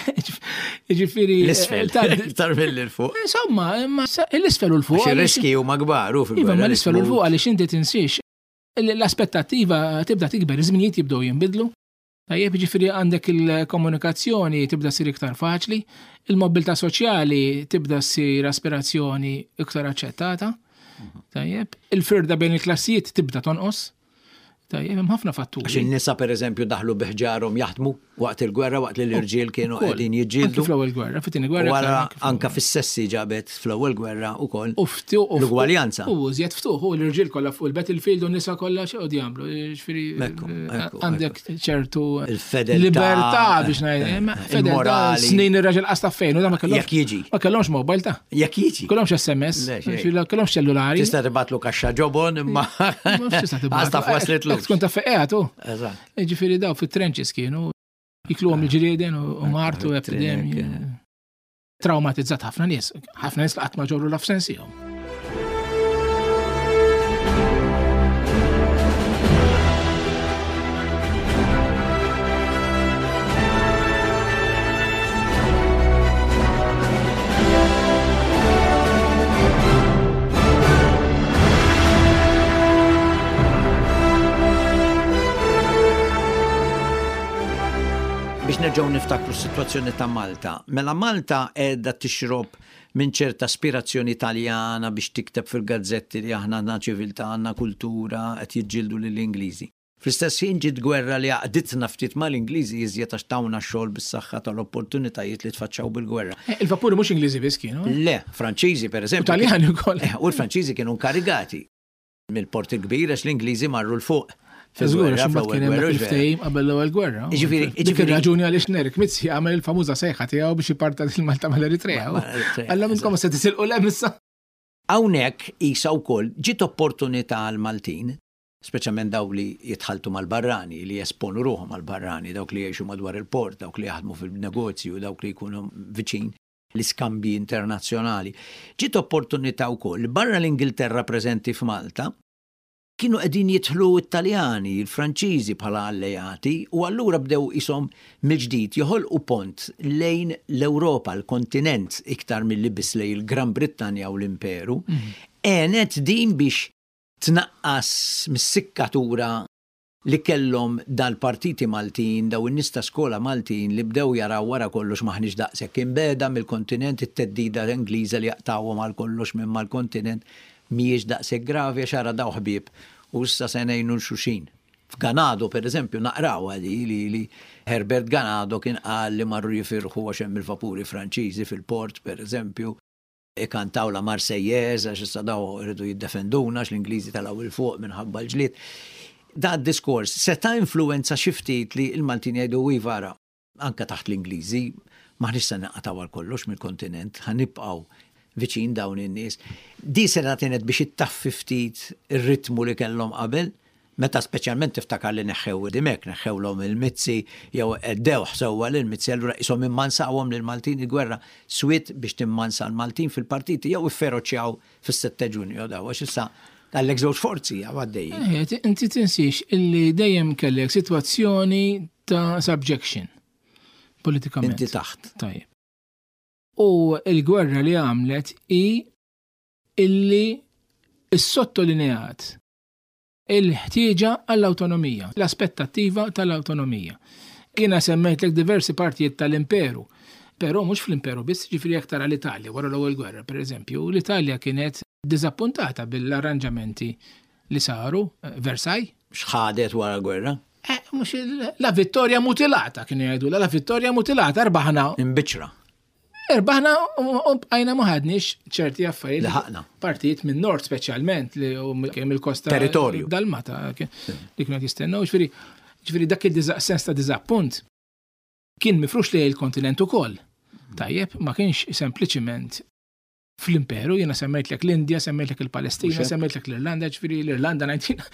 Ġifieri l-isfel iktar mill-fuq. Insomma, l-isfel u l-fuq. Għax ir-riski huma kbar u fil-gwerra. Iva, ma l-isfel u l-fuq għaliex inti tinsiex l-aspettattiva tibda tikber, iż-żminijiet jibdew jinbidlu. Tajjeb, ġifieri għandek il-komunikazzjoni tibda ssir iktar faċli, il-mobilità soċjali tibda ssir aspirazzjoni iktar aċċettata. Tajjeb, il-firda bejn il-klassijiet tibda tonqos. Tajjeb, hemm ħafna fatturi. Għax in-nisa pereżempju daħlu biħġarhom jaħdmu waqt il-gwerra waqt li l-irġiel kienu qegħdin jiġġieldu. Fl-ewwel gwerra, fit-tieni gwerra. Wara anke fis-sessi ġabet fl-ewwel gwerra wkoll. L-ugwaljanza. U żjed ftuħ u l-irġiel kollha fuq il-battlefield u n-nisa kollha x'qogħdu jagħmlu. Ġifieri għandek ċertu libertà biex ngħid. Il-morali. Snin ir-raġel qasta fejn u dan ma kellhomx. Jekk jiġi. Ma kellhomx mobile ta'. Jekk jiġi. Kellhomx SMS, kellhomx ċellulari. Tista' tibgħatlu kaxxa ġobon imma qasta waslet tkun ta' feqgħet u. Ġifieri daw fit-trenches kienu jikluhom il-ġrieden u martu epidemji. Traumatizzat ħafna nies qatt ma ġorru l-afsensihom. Biex nerġgħu niftakru s-sitwazzjoni ta' Malta. Mela Malta qiegħda tixrob minn ċerta aspirazzjoni Taljana biex tikteb fil-gazzetti li aħna għandna ċiviltà, għandna kultura, qed jiġġieldu lill-Ingliżi. Fl-istess ħin ġiet gwerra li għaqditna ftit mal-Ingliżi iżjed għax tawna x-xogħol bis-saħħa tal-opportunitajiet li tfaċċaw bil-gwerra. Il-vapuri mhux Ingliżi biss kienu? Le, Franċiżi pereżempju. Taljani wkoll. U l-Franċiżi kienu nkarigati mill-Port il-Kbir għax l-Ingliżi marru l-fuq. Fiżgur x'imbagħad kien hemm il-ftehim qabel l-ewwel gwerra. Ġifieri raġuni għaliex Nerik Mizzi għamel il-famuża sejħa tiegħu biex jiparta il-Malta mal-Eritrea. Alla minnkom se tisilqu lem issa. Hawnhekk isa wkoll ġiet opportunità għal Maltin, speċjalment dawk li jitħaltu mal-barrani, li jesponu ruħhom mal-barrani, dawk li jgħixu madwar il-port, dawk li jaħdmu fil-negozju, dawk li jkunu viċin l-iskambji internazzjonali. Ġiet opportunità wkoll barra l-Ingilterra preżenti f'Malta kienu qegħdin jidħlu Italjani, il-Franċiżi bħala allejati u allura bdew ishom mill-ġdid joħolqu pont lejn l-Ewropa, l-kontinent iktar milli biss lejn il-Gran Brittanja u l-Imperu, għenet din biex tnaqqas mis-sikkatura li kellhom dal-partiti Maltin, daw in-nies ta' skola Maltin li bdew jaraw wara kollox maħniex daqshekk inbeda mill-kontinent it-teddida Ingliża li jaqtawhom għal kollox minn mal-kontinent mhijiex daqshekk gravi għax ara daw ħbieb u issa se ngħinu l-xuxin. F'Ganado pereżempju naqraw li Herbert Ganado kien qal li marru jifirħu għax hemm il-vapuri Franċiżi fil-port pereżempju kantaw la Marsejjeż għax issa daw iridu jiddefenduna għax l-Ingliżi talgħu il fuq minħabba l-ġlied. Da diskors seta' influenza xi ftit li l-Maltin jgħidu wivara anke taħt l-Ingliżi maħniex se naqtaw għal kollox mill-kontinent, ħanibqgħu viċin dawn in-nies. Di se tagħtinet biex ittaffi ftit ir-ritmu li kellhom qabel, meta speċjalment tiftakar li neħħew dimek, neħħewlhom il-Mizzi jew eddew sewwa lill-Mizzi allura qishom immansawhom lill-Maltin il-gwerra swit biex timmansa l-Maltin fil-partiti jew ifferoċjaw fis-7 Ġunju daw għax issa għallek żewġ forzi għaddej. Inti tinsix illi dejjem kellek sitwazzjoni ta' subjection politikament. Inti taħt. Tajjeb. U l-gwerra li għamlet i illi s-sottolineat il-ħtieġa għall-autonomija, l-aspettattiva tal-autonomija. Kiena semmejtlek diversi partijiet tal-imperu, però mhux fl-imperu biss ġifieri aktar għall-Italja wara l-ewwel gwerra, pereżempju, l-Italja kienet diżappuntata bil-arranġamenti li saru Versailles. X'ħadet wara l-gwerra? Mhux la vittorja mutilata kienu jgħidu la vittorja mutilata erbaħna. Imbiċra. Erbaħna u bqajna ma ħadniex ċerti affarijiet. Laħaqna. Partijiet minn Nord speċjalment li kemm il-kosta territorju Dalmata li kienu jistennew ġifieri dak il-sens ta' diżappunt kien mifrux li l-kontinent ukoll. Tajjeb, ma kienx sempliċiment fl-imperu, jena semmejtlek l-Indja, semmejtlek il-Palestina, semmejtlek l-Irlanda, ġifiri l-Irlanda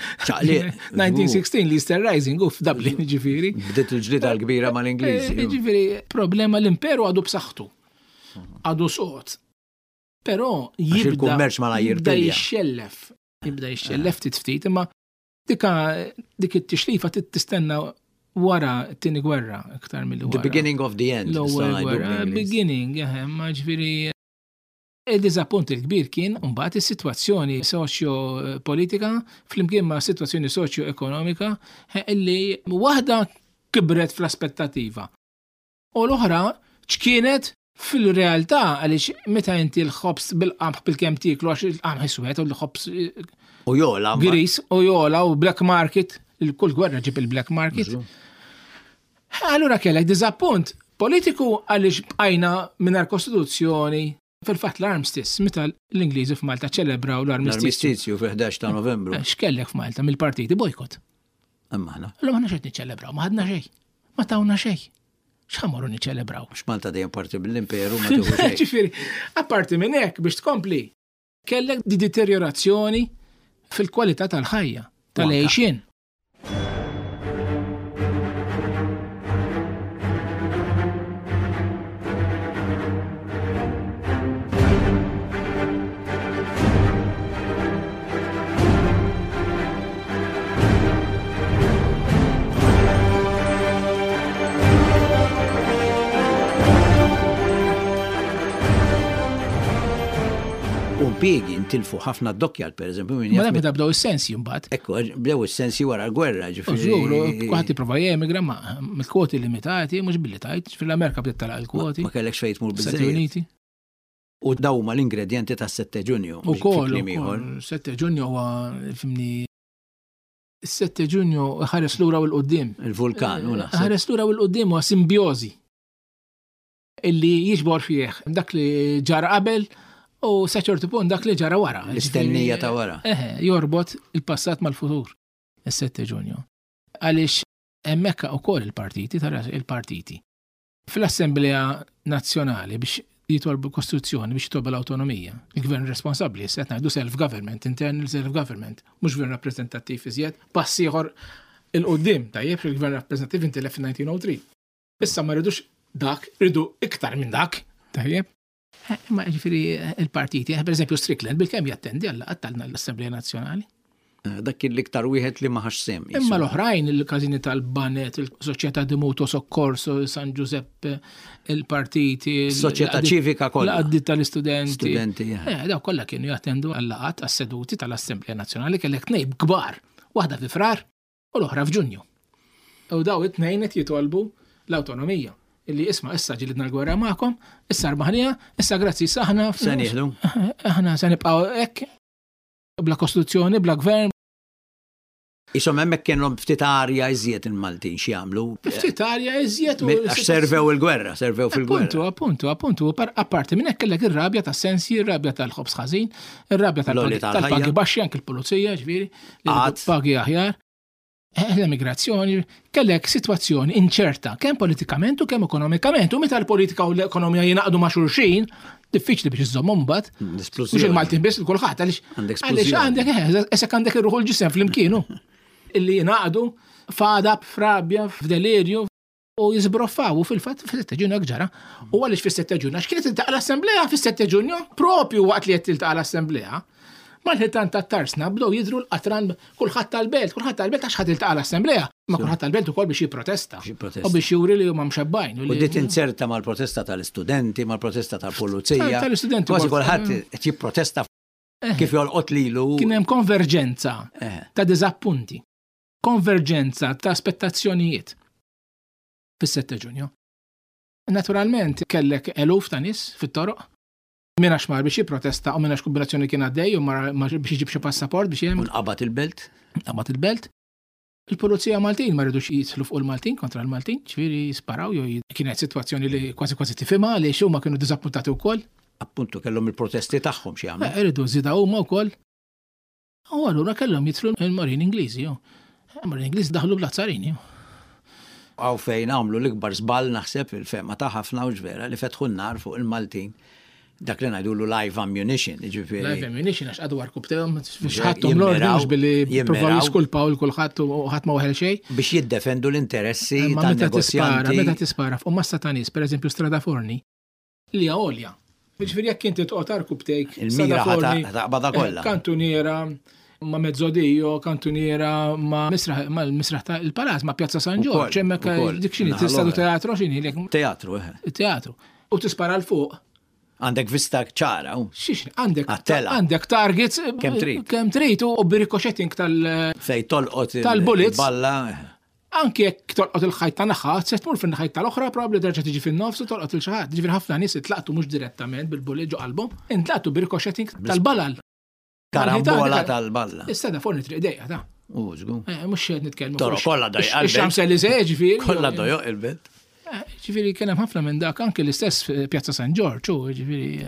1916 l-Easter Rising u f'Dublin ġifiri. Bdiet il-ġlida l-kbira ma l-Ingliżi. Ġifiri, problema l-imperu għadu b'saħħtu, għadu soqt. Però jibda jixxellef titftit, imma dik it-tixlifa tistenna wara t-tieni gwerra iktar mill-wara. The beginning of the end. Beginning, ma ġifiri. Il-dizappunt il-kbir kien mbagħad is-sitwazzjoni soċjo-politika flimkien ma' sitwazzjoni soċjo-ekonomika illi waħda kibret fl-aspettattiva. U l-oħra x'kienet fil-realtà għaliex meta inti l-ħobs bil-qamħ bil-kemm tiklu għax il-qamħ iswed u l-ħobs u jola gris u jola u black market, il-kull gwerra ġib il-black market. Allura kellek dizappunt politiku għaliex bqajna mingħajr kostituzzjoni. Fil-fatt l-armistice, meta l-Ingliżi f'Malta ċelebraw l-armistizju fil-11 ta' Novembru. X'kellek f'Malta mill-partiti bojkot. Ammana. Allura ma xed niċċelebraw, ma ħadna xejn. Ma tawna xejn. X'ħamorru niċċelebraw? X'Malta dejjem parti mill-imperu ma tieħu xejn. Ġifieri, apparti minn hekk biex tkompli kellek di deteriorazzjoni fil-kwalità tal-ħajja, tal-għejxin. Piegi intilfu ħafna d-dokkjal, per eżempju. Ma da beda bdew is-sensi mbagħad. Ekku, bdew is-sensi wara l-gwerra, ġifieri. Żuru, kwaħt jipprova jemigra mill-kwoti limitati, mhux billi tajt, fil-Amerika bdiet talaq il-kwoti. Ma kellekx fejn tmur biżejjed. U daw ma l-ingredjenti tas-7 Ġunju. Ukoll 7 Ġunju huwa fimni 7 Ġunju ħares lura u l-qudiem. Il-vulkan, u naħseb. Ħares lura u l-qudiem huwa simbjożi. Illi jiġbor fih dak li ġara qabel u saċertu punt dak li ġara wara. L-istennija ta' wara. Jorbot il-passat mal-futur, il-7 Ġunju. Għaliex hemmhekk ukoll il-partiti, tara il-partiti. Fl-Assembleja Nazzjonali biex jitolbu kostituzzjoni biex jitolbu l-autonomija. Il-gvern responsabbli, se ngħidu self-government, internal self-government, mhux gvern rappreżentattiv iżjed, pass ieħor il-qudiem tajjeb il-gvern rappreżentattiv intilef f'1903. Issa ma rridux dak, rridu iktar minn dak, tajjeb. Ma ġifieri il-partiti, per eżempju Strickland bil-kemm jattendi għall-laqgħat tal-Assembleja Nazzjonali. Dak kien l-iktar wieħed li ma ħax sem. Imma l-oħrajn il-każini tal-Banet, il-Soċjetà di Mutuo Soccorso, San Giuseppe, il-partiti, Soċjetà ċivika kollha. l-qaddit tal-istudenti. Studenti, daw kollha kienu jattendu għall-laqat għas-seduti tal-Assembleja Nazzjonali kellek tnejn kbar, waħda fi frar u l-oħra f'Ġunju. U daw it-tnejn qed jitolbu l-awtonomija. Illi isma' issa ġilidna l-gwerra magħkom, issa rbaħnija, issa grazzi issa aħna Se nieħdu. aħna se nibqgħu hekk bla Kostituzzjoni, bla Gvern. Isom hemmhekk kienhom ftit arja iżjed il-Maltin xi jagħmlu. Ftit arja iżjed Għax servew il-gwerra, servew fil-gwerra. Appuntu, apparti minn hekk kellek ir-rabja tas-sensi, ir-rabja tal-ħobs ħażin, ir-rabja L-oli tal-ħajja. tal-pagi baxxi anke l-pulizija, ġifieri, Qatt. pagi aħjar. L-immigrazzjoni kellek sitwazzjoni inċerta, kemm politikament u kemm ekonomikament, u meta l-politika u l-ekonomija jingħaqdu ma' xulxin, diffiċli biex iżommhom mbagħad. Mhux il-Maltin biss kulħadd Għandek għaliex għandek irruħu l-ġisem fl-imkienu. Illi jingħaqdu f'għada, f'rabja, f'delirju u jizbroffaw fil-fatt fis-7 Ġunju ġara. U għaliex fis-7 Ġunju għax kienet tiltaqa' l-Assembleja fis-7 Ġunju, propju waqt li qed tiltaqa' l-Assembleja. Mal-ħitan tat-tarsna bdew jidru l-qatran kulħadd tal-belt għax ħadd iltaqa' l-Assembleja, ma kulħadd tal-belt ukoll biex jipprotesta. U biex juri li huma mxabbajn. U dit inserta mal-protesta tal-istudenti, mal-protesta tal-pulizija. Tal-istudenti Kważi wkoll. kulħadd qed jipprotesta kif jolqot lilu. Kien hemm konverġenza ta' diżappunti, konverġenza ta' aspettazzjonijiet fis-7 Ġunju. Naturalment kellek eluf ta' nies fit-toroq. Min għax mar biex jipprotesta u min għax kombinazzjoni kien għaddej u mar biex jġib xi passaport biex jgħem. Qabad il-belt. Qabad il-belt. Il-Pulizija Maltin ma rridux jitlu fuq il-Maltin kontra l-Maltin, ċifieri sparaw jew kienet sitwazzjoni li kważi tifhimha li xhuma kienu diżappuntati wkoll. Appuntu kellhom il-protesti tagħhom xi jagħmlu. Iridu żida huma wkoll. U allura kellhom jitlu il-Marin Ingliżi. Il-Marin Ingliżi daħlu bl-Azzarini. Għaw fejn għamlu l-ikbar żball naħseb il-fema ta' ħafna u ġvera li fetħu n-nar fuq il-Maltin. Dak li ngħidulu live ammunition, ġifieri. Live ammunition għax għadu warkubtehom biex ħadhom l-ordni mhux billi provaw jiskulpaw il-kulħadd u ħadd ma weħel xejn. Biex jiddefendu l-interessi tan-negozjanti. Meta tispara fuq massa ta' nies, pereżempju Strada Forni, li hija għolja. Ġifieri jekk inti toqgħod arkubtejk il-mira taqbada kollha. Kantuniera ma' Mezzodillo, kantuniera ma' misraħ ta' il-Palaz ma' Pjazza San Giorgio, hemmhekk dik x'inhi tistadu teatru x'inhi Teatru, Teatru. U tispara l fuq. Għandek vista ċara, Xiex, għandek targets kem trid u birikoxetting fej tolqot tal-bullets. Balla. Anki jekk tolqot il-ħajt ta' naħat, se tmur fin-ħajt tal-oħra, probabbli terġa' tiġi fin-nofs u tolqot il-xaħat. Ġifier ħafna nies itlaqtu mhux direttament bil-bullet ġo qalbhom, intlaqtu birikoxetting tal-balal. Karambola tal-balla. Issa da forni triq dejqa ta'. Żgur. Mhux qed nitkellmu. Toro kollha dojq qalbek. Ix-xamsa li ġifieri. Kollha dojq il-belt. Ġifieri kien hemm ħafna minn dak anke l-istess Pjazza San Giorgio, ġifieri.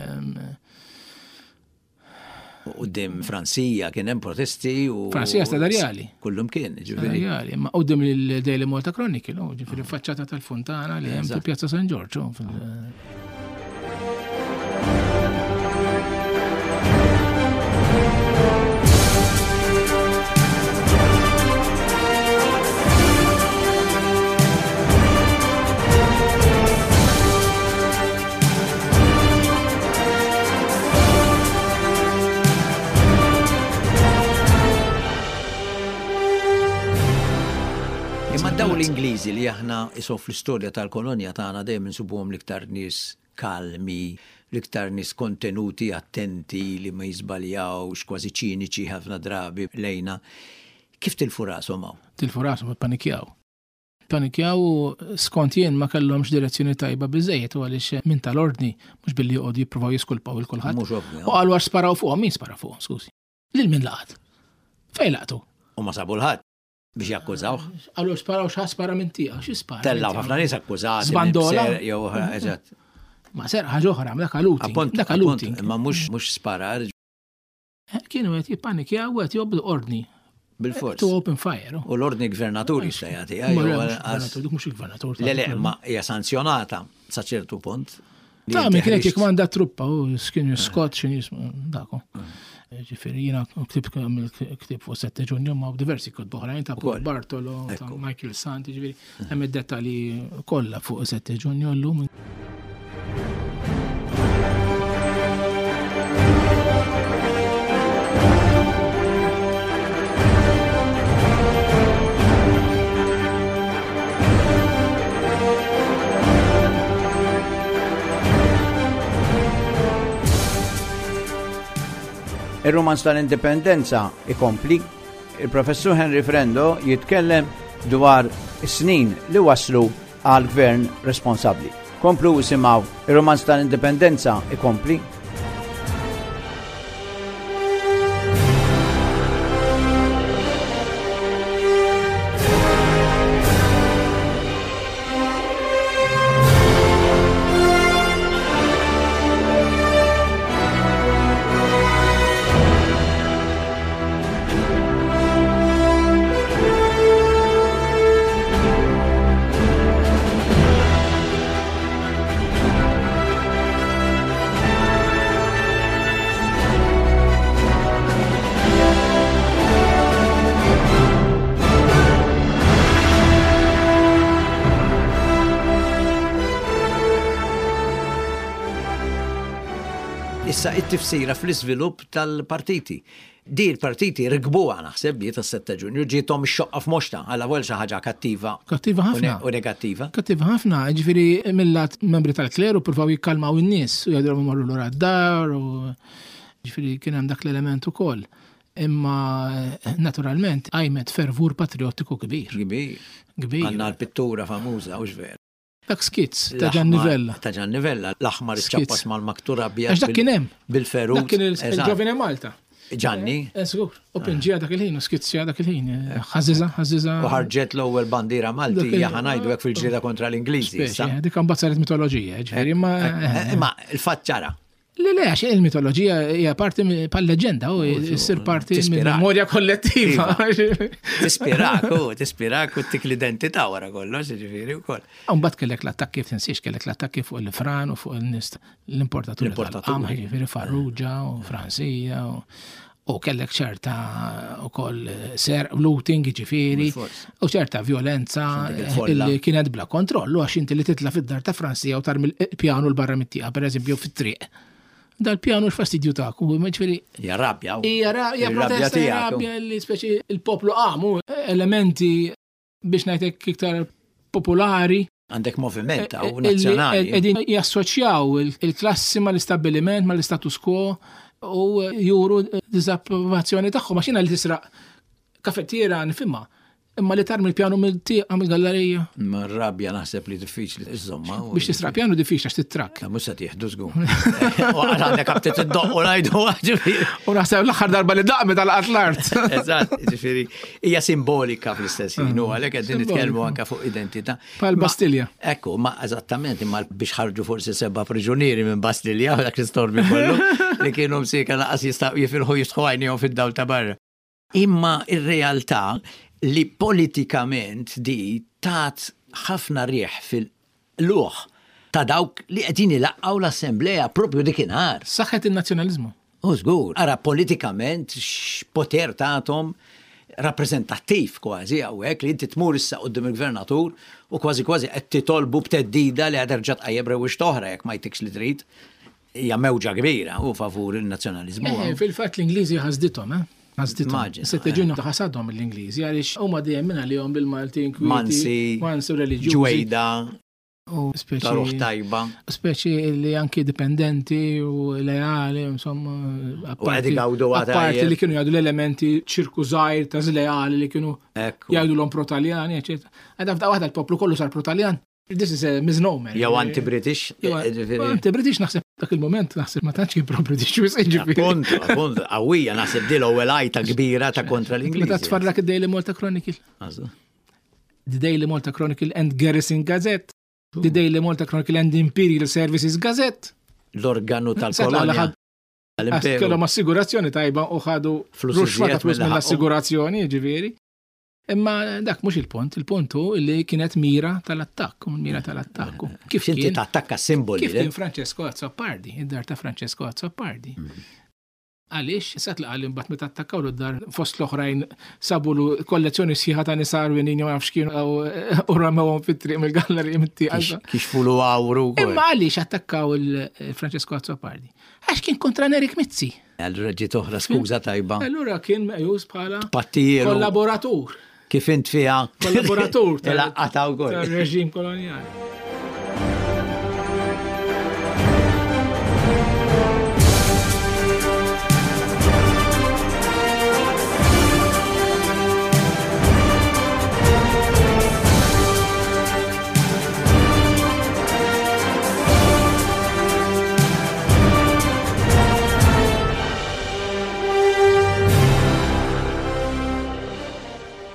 Qudiem Fransija kien hemm protesti u. Fransija stadarjali. Kullum kien, ġifieri. Stadarjali, ma qudiem il-Daily Malta Chronicle, ġifieri faċċata tal-Funtana li hemm fil-Pjazza San Giorgio. Imma daw l-Ingliżi li aħna isu fl-istorja tal-kolonja tagħna dejjem insubuhom l-iktar nies kalmi, l-iktar nies kontenuti, attenti li ma jiżbaljawx, kważi ċiniċi ħafna drabi lejna. Kif tilfu rashom hawn? Tilfu rashom panikjaw. Panikjaw skont jien ma kellhomx direzzjoni tajba biżejjed u għaliex min tal-ordni mhux billi jqogħdu jippruvaw jiskulpaw il-kulħadd. U qalu għax sparaw fuqhom, min spara fuqhom, skużi. Lil min laqat. Fejn laqtu? U ma sabu l-ħadd biex jakkużaw. Allura sparaw x'spara minn tiegħek, xi spara. Tella ħafna nies akkużati. Sbandola. Jew eżatt. Ma ser ħaġa oħra, dak looting. Imma mhux sparar. Kienu qed jippanikjaw qed jobdu ordni. Bil-fors. To open fire. U l-ordni gvernaturi se jagħti. Mhux il-gvernatur. Le, ma hija sanzjonata sa ċertu punt. Ta' min kien jikkmanda truppa u kienu Scott x'inhismu daku. Ġifieri jiena ktib fuq 7 Ġunju ma' diversi kod boħrajn ta' Paul Bartolo, ta' Michael Santi, ġifieri hemm id-dettalji kollha fuq 7 Ġunju llum. Ir-romanz tal-indipendenza ikompli. Il-professur Henry Frendo jitkellem dwar is-snin li waslu għal gvern responsabbli. Komplu isimgħu ir-romanz tal-indipendenza ikompli. Issa it-tifsira fl-iżvilupp tal-partiti. Di l-partiti rikbuha naħseb li tas-7 Ġunju ġietom xoqqa f'moxta għal ewwel xi ħaġa kattiva. Kattiva ħafna. U negattiva. Kattiva ħafna, ġifieri mill-lat membri tal-kleru ppruvaw jikkalmaw in-nies u jgħidulhom imorru lura d-dar u ġifieri kien hemm dak l-element ukoll. Imma naturalment għajmet fervur patriottiku kbir. Kbir. Għandna l-pittura famuża u x'ver. Dak skizz ta' Giannivella. Ta' Giannivella, l-aħmar iċċappas mal-maktura abjad. Għax dak kien hemm. Bil-ferru. Dak kien il-ġovine Malta. Gianni. Żgur. Openġija dak il-ħin, u skizzja dak il-ħin. Ħażiża. U ħarġet l-ewwel bandiera Maltija ħanajdu hekk fil-ġrieda kontra l-Ingliżi. Dik kan bazzaret mitoloġija, ġifieri imma il-fatt ċara. Le, għax il-mitoloġija hija parti pal-leġenda u jissir parti mill-memorja kollettiva. Tispirak u tik l-identità wara kollox, ġifieri wkoll. Mbagħad kellek l-attakki tinsiex kellek l-attakki fuq il-Fran u fuq il-nist l-importaturi tal-qamħ, ġifieri Farrugia u Franzija u kellek ċerta ukoll looting ġifieri u ċerta violenza li kienet bla kontrollu għax inti li titla' fid-dar ta' Franzija u tarmi l-pjanu l-barra mit-tieqa pereżempju fit-triq. Dal-pjanu l-fastidju ta'ku, ġifieri. Hija rabja. Hija protesta rabja li speċi il-poplu għamu elementi biex ngħidlek iktar popolari. Għandek movimenta u nazzjonali. Qegħdin jassoċjaw il-klassi mal-istabbiliment, mal-status quo u juru diżapprovazzjoni tagħhom għax jiena li tisraq kafettiera nifhimha. Imma li tarmi l-pjanu mill-tieqa mill-gallerija. Ma rabja naħseb li diffiċli iżomma. Biex tisraq pjanu diffiċli għax titrak. Mhux se tieħdu żgur. U għandek kaptet id-doq u ngħidu ġifieri. U naħseb l-aħħar darba li daqmet tal-qatt l-art. Eżatt, ġifieri hija simbolika fl-istess ħin u għalhekk qegħdin nitkellmu anke fuq identità. Bħal-Bastilja. Ekku, ma eżattament imma biex ħarġu forsi 7 priġunieri minn Bastilja dak l-istorbi kollu li kienu msika laqas jistgħu jifilħu jistħu għajnihom fid-dawl ta' barra. Imma ir-realtà li politikament di tat ħafna rieħ fil-luħ ta' dawk li qegħdin ilaqqgħu l-assembleja propju dikinhar. Saħħet in-nazzjonaliżmu. U żgur, ara politikament x'poter tagħhom rappreżentattiv kważi hawnhekk li inti tmur issa quddiem il-gvernatur u kważi qed titolbu b'teddida li ħaderġa' tqajjeb rewwix toħra jekk ma jtikx li trid. Hija mewġa kbira u favur in-nazzjonaliżmu. Fil-fatt l-Ingliżi ħasdithom, Setteġunju taħasadhom l-Ingliżi għaliex huma dejjem minn għalihom bil-Malti inkwiti, Mansi reliġjużi. Ġwejda. U speċi li anki dipendenti u leali, insomma, apparti li kienu jgħidu l-elementi ċirku żgħir ta' żleali li kienu jgħidu l-om pro-Taljani, eċetera. Għadha waħda l-poplu kollu sar pro-Taljan. This is a misnomer. Jew anti-British. Anti-British naħseb dak il-moment naħseb ma tantx kien pro-British ġifieri. Appunt, qawwija naħseb di l-ewwel għajta kbira ta' kontra l-Ingliżi. Meta tfarrak id-Daily Malta Chronicle. The Daily Malta Chronicle and Garrison Gazette. The Daily Malta Chronicle and Imperial Services Gazette. L-organu tal-kolonja. Kellhom assigurazzjoni tajba u ħadu ruxfa ta' flus mill-assigurazzjoni ġifieri. Imma dak mhux il-punt hu li kienet mira tal-attakk, Kif inti tattakka simboli. Kif kien Francesco Azzopardi, id-dar ta' Francesco Azzopardi. Għaliex, sat laqal imbagħad meta attakkaw d-dar fost l-oħrajn sabulu kollezzjoni sħiħa ta' nisar venin ma nafx kienu u ramewhom fit-triq mill-gallerija mit-tieqa. Kixfulu għawru. Imma għaliex attakkaw il-Francesco Azzopardi? Għax kien kontra Nerik Mizzi. Allura ġiet oħra skuża tajba. Allura kien meqjus bħala kollaboratur. Kif int fiha kollaboratur tal-reġim koloniali.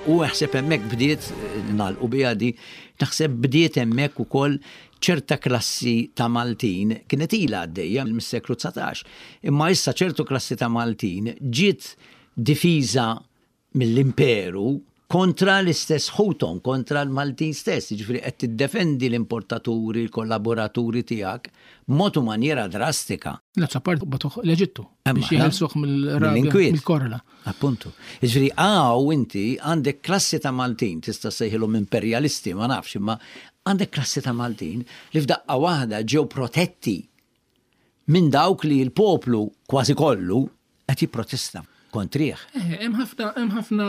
U ħseb hemmhekk bdiet nagħlqu biha di, naħseb bdiet hemmhekk ukoll ċerta klassi ta' Maltin kienet ilha għaddejja mis-seklu 19. Imma issa ċertu klassi ta' Maltin ġiet difiża mill-imperu kontra l-istess ħutom, kontra l-Maltin stess, ġifri qed tiddefendi l-importaturi, l-kollaboraturi tiegħek b'mod u maniera drastika. La part batuħ l-Eġittu biex jħelsuh mill-rabja mill-korla. Appuntu. Ġifri inti għandek klassi ta' Maltin, tista' sejħilhom imperjalisti, ma nafx, imma għandek klassi ta' Maltin li f'daqqa waħda ġew protetti minn dawk li l-poplu kważi kollu qed jipprotesta kontriħ. Hemm ħafna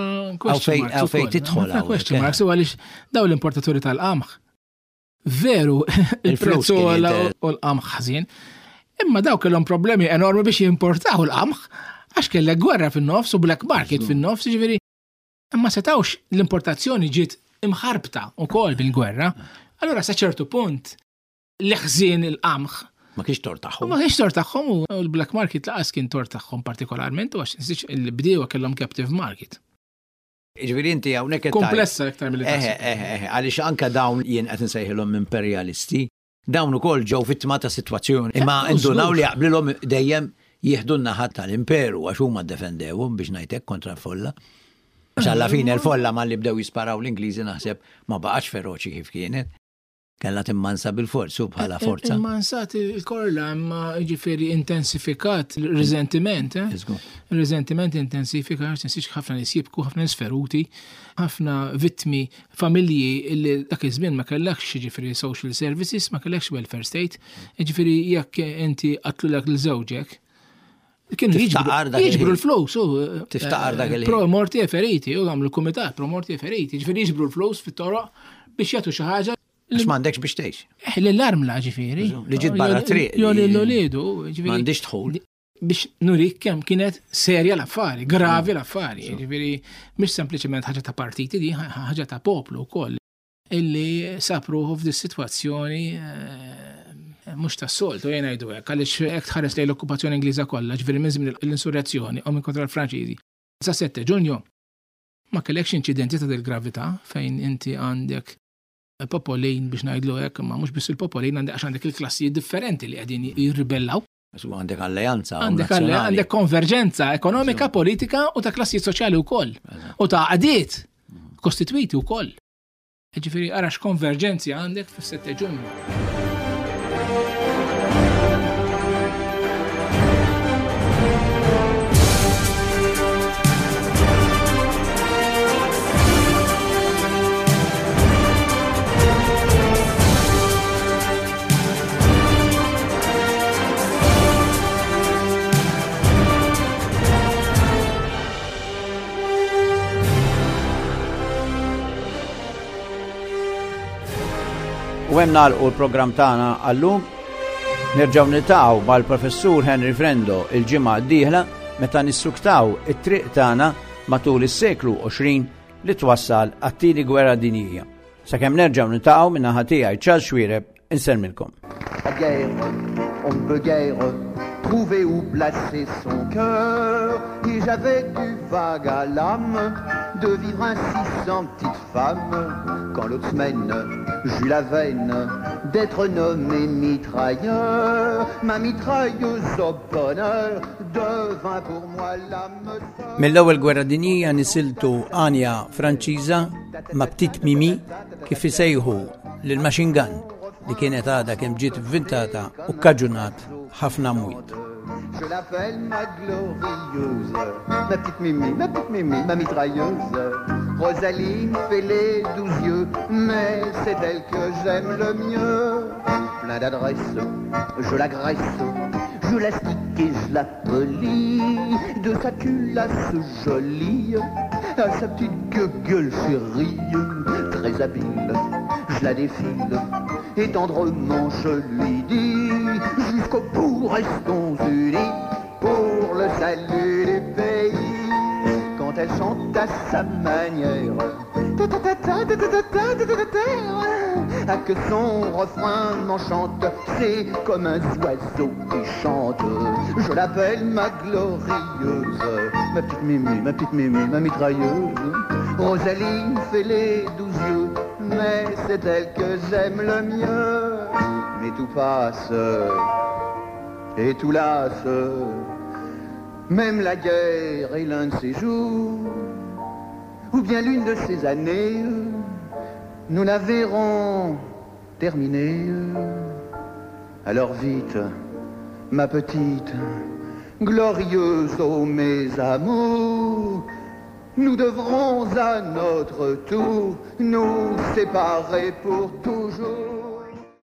question marks għaliex daw l-importaturi tal-qamħ veru il-prezzola u l-qamħ ħażin, imma daw kellhom problemi enormi biex jimportaw l-qamħ għax kellek gwerra fin-nofs u black market fin-nofs, ġifieri imma setawx l-importazzjoni ġiet imħarbta wkoll bil-gwerra, allura sa ċertu punt li ħżien il-qamħ ma kienx tor tagħhom. Ma kienx tor tagħhom u l-black market laqas kien tor tagħhom partikolarment u għax il-bdiewa kellhom captive market. Ġifieri inti hawnhekk komplessa aktar milli għaliex anke dawn jien qed insejħilhom imperjalisti, dawn ukoll ġew vittma ta' sitwazzjoni. Imma indunaw li jaqblilhom dejjem jieħdu n-naħat tal-imperu għax huma ddefendewhom biex ngħidlek kontra l-folla. Għax alla fine l-folla ma li bdew jisparaw l-Ingliżi naħseb ma baqgħx feroċi kif kienet. Kella timmansa bil-forzu bħala forza. Immansat il-korla imma ġifieri intensifikat il-riżentiment. Il-riżentiment intensifikat, tinsiex ħafna nies jibku, ħafna nies feruti, ħafna vittmi, familji li dak iż-żmien ma kellekx ġifieri social services, ma kellekx welfare state, ġifieri jekk inti qatlulek lil żewġek. Kienu jiġbru l-flows, tiftaqar dak il-ħin. Pro morti feriti, u għamlu kumitat pro morti feriti, ġifieri jiġbru l-flows fit-toroq biex jagħtu xi ħaġa. Għax m'għandekx biex tgħix. L-armla ġifieri. Li ġiet barra triq. Jo l-olidu, ġifieri. M'għandix dħul. Biex nurik kemm kienet serja l-affari, gravi l-affari. Ġifieri mhix sempliċement ħaġa ta' partiti di, ħaġa ta' poplu wkoll. Illi sapruħu f'di sitwazzjoni mhux tas-soltu jien ngħidu hekk, għaliex hekk tħares lejn l-okkupazzjoni Ingliża kollha, ġifieri minn żmien l-insurrezzjoni u minn kontra l-Franċiżi. Sa 7 Ġunju ma kellekx inċidenti ta' del-gravità fejn inti għandek popolin biex ngħidlu hekk, ma mhux biss il-popolin għandek il-klassijiet differenti li qegħdin jirribellaw. Għandek alleanza. Għandek konverġenza ekonomika, politika u ta' klassijiet soċjali wkoll. U ta' għadiet kostitwiti wkoll. Ġifieri ara x'konverġenzi għandek fis-7 Ġunju. U hemm nagħlqu l-programm tagħna għallum. Nerġgħu niltaqgħu mal-Professur Henry Frendo il-ġimgħa d-dieħla meta nissuktaw it-triq tagħna matul is-seklu 20 li twassal għat-tieni gwerra dinjija. Sakemm nerġgħu niltaqgħu minn naħa tiegħi Charles Xwiereb insellmilkom. La guerre, on ne peut guère trouver où placer son cœur. Et j'avais du vague à l'âme de vivre ainsi sans petite femme. Quand l'autre semaine, j'eus la veine d'être nommé mitrailleur. Ma mitrailleuse au bonheur devint pour moi l'âme sœur. Mill-ewwel gwerra dinjija nisiltu Anja Franċiża ma' Ptit Mimi kif isejħu lil machine gun li kienet għada kemm ġiet inventata u kkaġunat ħafna mwiet. Je l'appelle ma glorieuse, ma petite Mimi, ma mitrailleuse. Rosaline fait les 12 yeux, mais c'est elle que j'aime le mieux. Plein d'adresses, je l'agresse, je l'astique et je la polis. De sa culasse jolie à sa petite gueule chérie, très habile, je la défile et tendrement je lui dis: jusqu'au bout restons unis pour le salut des pays. Quand elle chante à sa manière, ah que son refrain m'enchante, c'est comme un oiseau qui chante. Je l'appelle ma glorieuse, ma petite Mimi, ma petite Mimi, ma mitrailleuse. Rosaline fait les 12 yeux, mais c'est elle que j'aime le mieux. Mais tout passe et tout lasse, même la guerre est l'un de ses jours, ou bien l'une de ces années, nous la verrons terminée. Alors vite, ma petite, glorieuse, ô mes amours, nous devrons à notre tour nous séparer pour toujours.